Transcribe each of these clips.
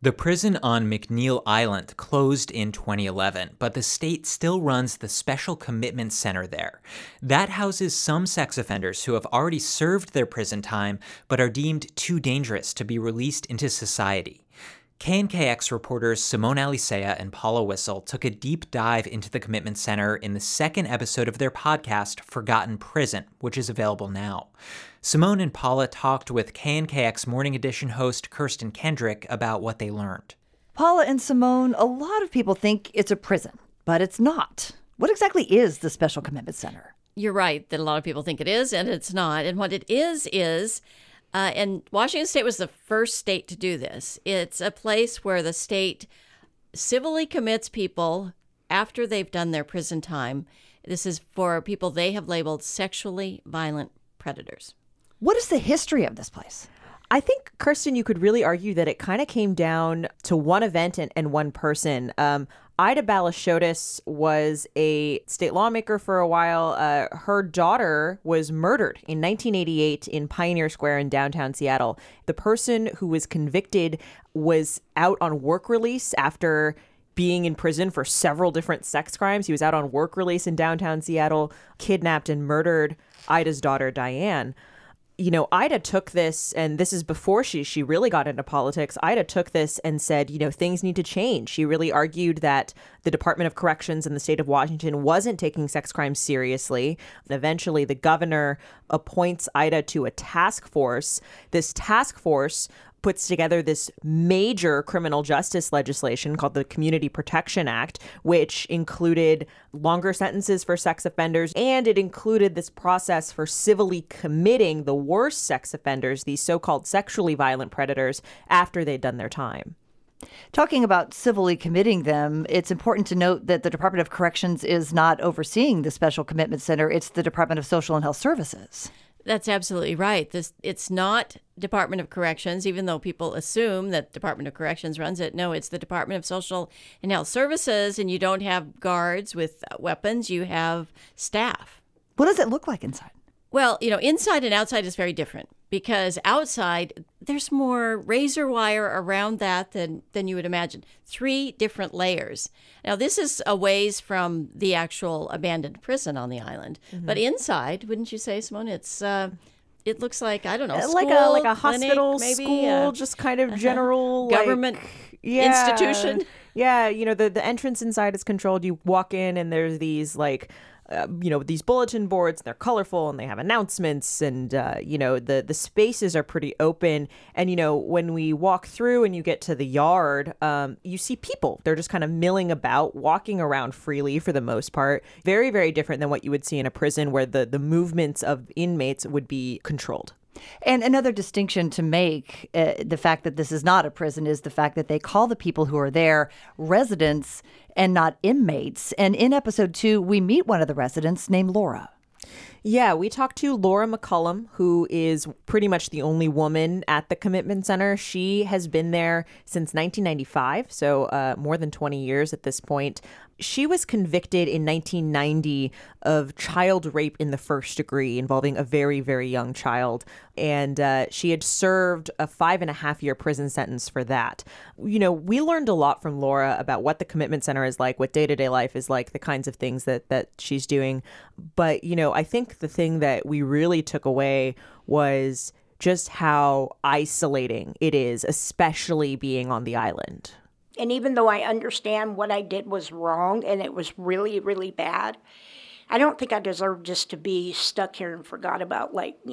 The prison on McNeil Island closed in 2011, but the state still runs the Special Commitment Center there. That houses some sex offenders who have already served their prison time but are deemed too dangerous to be released into society. KNKX reporters Simone Alicea and Paula Whistle took a deep dive into the Commitment Center in the second episode of their podcast, Forgotten Prison, which is available now. Simone and Paula talked with KNKX Morning Edition host Kirsten Kendrick about what they learned. Paula and Simone, a lot of people think it's a prison, but it's not. What exactly is the Special Commitment Center? You're right that a lot of people think it is, and it's not. And what it is, and Washington State was the first state to do this. It's a place where the state civilly commits people after they've done their prison time. This is for people they have labeled sexually violent predators. What is the history of this place? I think, Kirsten, you could really argue that it kind of came down to one event and one person. Ida Balashotis was a state lawmaker for a while. Her daughter was murdered in 1988 in Pioneer Square in downtown Seattle. The person who was convicted was out on work release after being in prison for several different sex crimes. He was out on work release in downtown Seattle, kidnapped and murdered Ida's daughter, Diane. You know, Ida took this, and this is before she really got into politics. Ida took this and said, you know, things need to change. She really argued that the Department of Corrections in the state of Washington wasn't taking sex crimes seriously. And eventually, the governor appoints Ida to a task force. This task force puts together this major criminal justice legislation called the Community Protection Act, which included longer sentences for sex offenders, and it included this process for civilly committing the worst sex offenders, these so-called sexually violent predators, after they'd done their time. Talking about civilly committing them, it's important to note that the Department of Corrections is not overseeing the Special Commitment Center. It's the Department of Social and Health Services. That's absolutely right. It's not Department of Corrections, even though people assume that Department of Corrections runs it. No, it's the Department of Social and Health Services, and you don't have guards with weapons. You have staff. What does it look like inside? Well, you know, inside and outside is very different, because outside there's more razor wire around that than you would imagine. 3 different layers. Now, this is a ways from the actual abandoned prison on the island. Mm-hmm. But inside, wouldn't you say, Simone, it looks like, I don't know, school, like a clinic, hospital, maybe, school, just kind of general government institution. Yeah, you know, the entrance inside is controlled. You walk in and there's these these bulletin boards, and they're colorful and they have announcements, and the spaces are pretty open. And when we walk through and you get to the yard, you see people. They're just kind of milling about, walking around freely for the most part. Very, very different than what you would see in a prison, where the movements of inmates would be controlled. And another distinction to make, the fact that this is not a prison, is the fact that they call the people who are there residents and not inmates. And in episode 2, we meet one of the residents named Laura. Yeah, we talked to Laura McCullum, who is pretty much the only woman at the Commitment Center. She has been there since 1995, so more than 20 years at this point. She was convicted in 1990 of child rape in the first degree involving a very, very young child. And she had served a 5.5-year prison sentence for that. We learned a lot from Laura about what the Commitment Center is like, what day-to-day life is like, the kinds of things that she's doing. But, I think the thing that we really took away was just how isolating it is, especially being on the island. And even though I understand what I did was wrong and it was really, really bad, I don't think I deserve just to be stuck here and forgot about,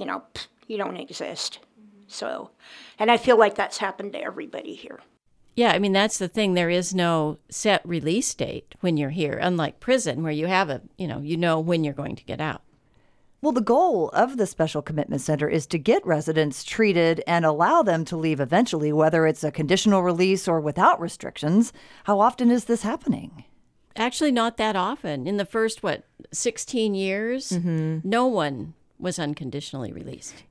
you don't exist. So, and I feel like that's happened to everybody here. Yeah, I mean, that's the thing. There is no set release date when you're here, unlike prison, where you have you know when you're going to get out. Well, the goal of the Special Commitment Center is to get residents treated and allow them to leave eventually, whether it's a conditional release or without restrictions. How often is this happening? Actually, not that often. In the first, 16 years, no one was unconditionally released.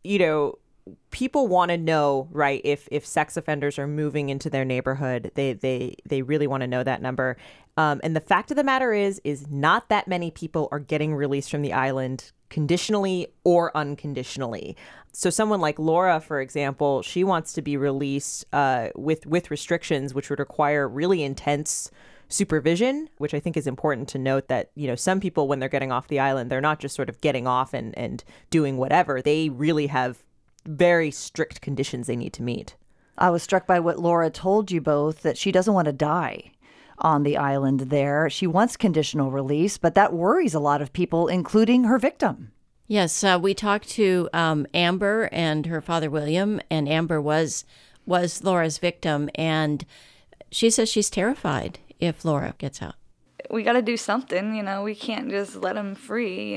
People want to know, right, if sex offenders are moving into their neighborhood. They really want to know that number. And the fact of the matter is not that many people are getting released from the island conditionally or unconditionally. So someone like Laura, for example, she wants to be released with restrictions, which would require really intense supervision, which I think is important to note that, some people, when they're getting off the island, they're not just sort of getting off and doing whatever. They really have very strict conditions they need to meet. I was struck by what Laura told you both, that she doesn't want to die on the island there. She wants conditional release, but that worries a lot of people, including her victim. Yes, we talked to Amber and her father, William, and Amber was Laura's victim, and she says she's terrified if Laura gets out. We got to do something, we can't just let them free,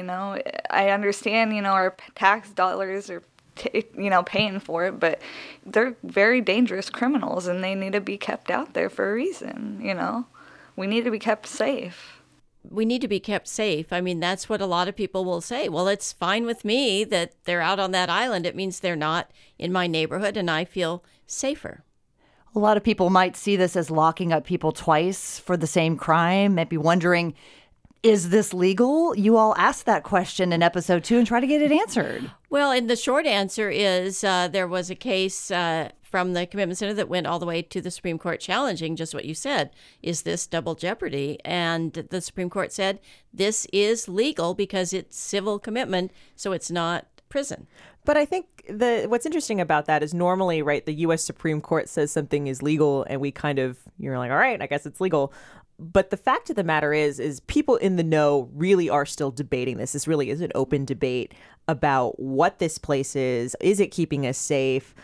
I understand, our tax dollars are, paying for it, but they're very dangerous criminals and they need to be kept out there for a reason, We need to be kept safe. We need to be kept safe. I mean, that's what a lot of people will say. Well, it's fine with me that they're out on that island. It means they're not in my neighborhood and I feel safer. A lot of people might see this as locking up people twice for the same crime, maybe wondering, is this legal? You all asked that question in episode 2 and try to get it answered. Well, and the short answer is there was a case from the Commitment Center that went all the way to the Supreme Court challenging just what you said. Is this double jeopardy? And the Supreme Court said this is legal because it's civil commitment, so it's not prison. But I think what's interesting about that is normally, right, the U.S. Supreme Court says something is legal and you're like, all right, I guess it's legal. But the fact of the matter is people in the know really are still debating this. This really is an open debate about what this place is. Is it keeping us safe?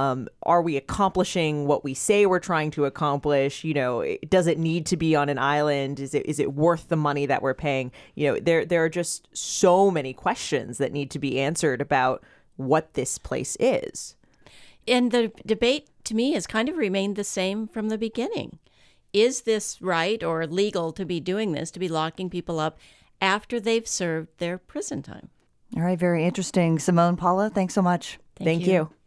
Are we accomplishing what we say we're trying to accomplish? Does it need to be on an island? Is it worth the money that we're paying? There are just so many questions that need to be answered about what this place is. And the debate, to me, has kind of remained the same from the beginning. Is this right or legal to be doing this, to be locking people up after they've served their prison time? All right, very interesting. Simone, Paula, thanks so much. Thank you.